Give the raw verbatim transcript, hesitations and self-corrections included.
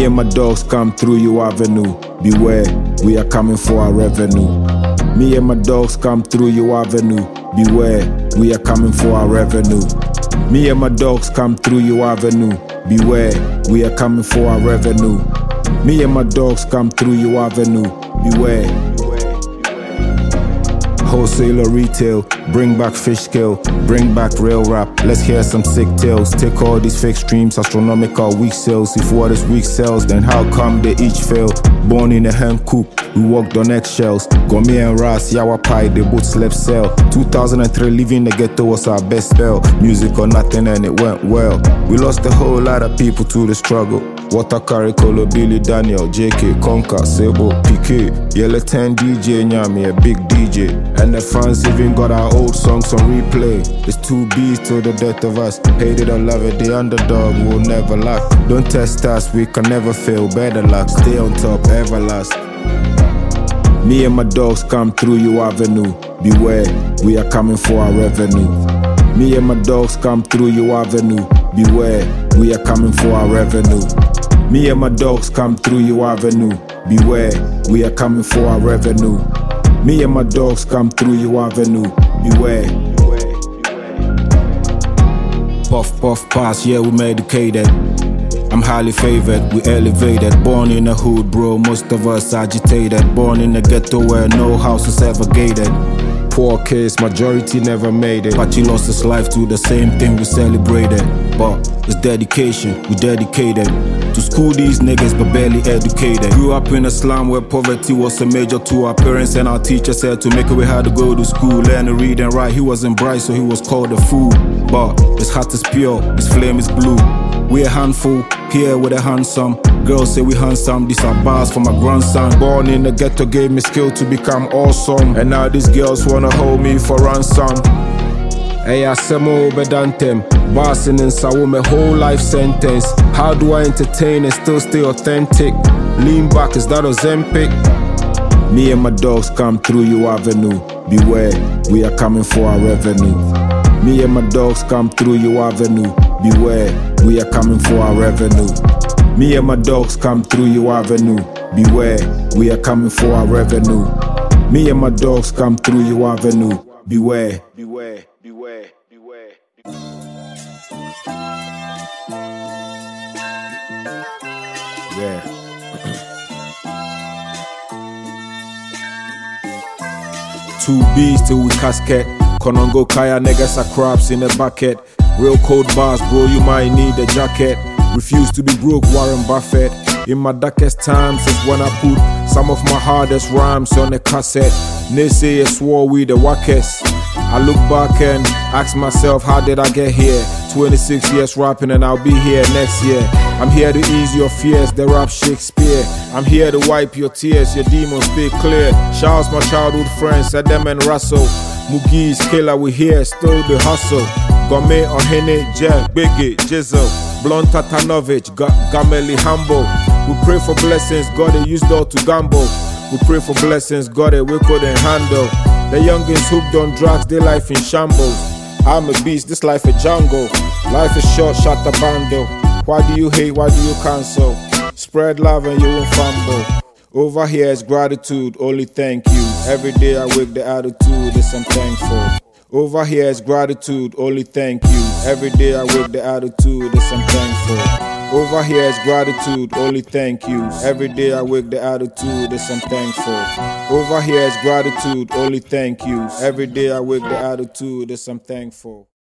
and my dogs come through your avenue. Beware, we are coming for our revenue. Me and my dogs come through your avenue. Beware, we are coming for our revenue. Me and my dogs come through your avenue. Beware, we are coming for our revenue. Me and my dogs come through your avenue. Beware. Wholesale or retail, bring back fish scale, bring back real rap. Let's hear some sick tales. Take all these fake streams, astronomical weak sales. If what is weak sells, then how come they each fail? Born in a hen coop, we walked on eggshells. Gomi and Ras, Yawa Pie, they both slept cell. two thousand three, living the ghetto was our best spell. Music or nothing and it went well. We lost a whole lot of people to the struggle. Water Carry, Colo, Billy, Daniel, J K, Conker, Sebo, P K, Yellow ten D J, Nyami, a big D J. And the fans even got our old songs on replay. It's two B's till the death of us. Hate it or love it, the underdog will never lack. Don't test us, we can never fail. Better luck, stay on top, everlast. Me and my dogs come through your avenue. Beware, we are coming for our revenue. Me and my dogs come through your avenue. Beware, we are coming for our revenue. Me and my dogs come through your avenue. Beware, we are coming for our revenue. Me and my dogs come through your avenue. Beware. Puff, puff, pass, yeah, we medicated. I'm highly favored, we elevated. Born in the hood, bro, most of us agitated. Born in the ghetto where no house is ever gated. Poor case, majority never made it. But he lost his life to the same thing we celebrated. But it's dedication, we dedicated to school these niggas but barely educated. Grew up in a slum where poverty was a major to our parents and our teachers said to make it we had to go to school. Learn to read and write, he wasn't bright so he was called a fool. But his heart is pure, his flame is blue. We a handful, here with a handsome. Girls say we handsome, these are bars for my grandson. Born in the ghetto gave me skill to become awesome. And now these girls wanna hold me for ransom. Hey, I say more than them. Bossing in Sawo, my whole life sentence. How do I entertain and still stay authentic? Lean back, is that Ozempic? Me and my dogs come through your avenue. Beware, we are coming for our revenue. Me and my dogs come through your avenue. Beware, we are coming for our revenue. Me and my dogs come through your avenue. Beware, we are coming for our revenue. Me and my dogs come through your avenue. Beware, beware, beware, beware. Yeah. Two B's till we casket. Konongo Kaya niggas are crabs in a bucket. Real cold bars, bro, you might need a jacket. Refuse to be broke, Warren Buffett. In my darkest times is when I put some of my hardest rhymes on a cassette. Naysayers swore we the wackest. I look back and ask myself, how did I get here? twenty-six years rapping and I'll be here next year. I'm here to ease your fears, the rap Shakespeare. I'm here to wipe your tears, your demons stay clear. Shouts my childhood friends, Adam and Russell. Mugi's killer, we here, still the hustle. Gourmet, Ohene, Jeff, Biggie, Jizzle, Blunt Tatanovich, Gameli, Humble. We pray for blessings, God they used all to gamble. We pray for blessings, God they we couldn't handle. The youngins hooked on drugs, their life in shambles. I'm a beast, this life a jungle. Life is short, shut the bundle. Why do you hate, why do you cancel? Spread love and you won't fumble. Over here is gratitude, only thank you. Every day I wake the attitude, yes I'm thankful. Over here is gratitude, only thank you. Every day I wake the attitude, yes I'm thankful. Over here is gratitude, only thank you. Every day I wake the attitude, yes I'm thankful. Over here is gratitude, only thank you. Every day I wake the attitude, yes I'm thankful.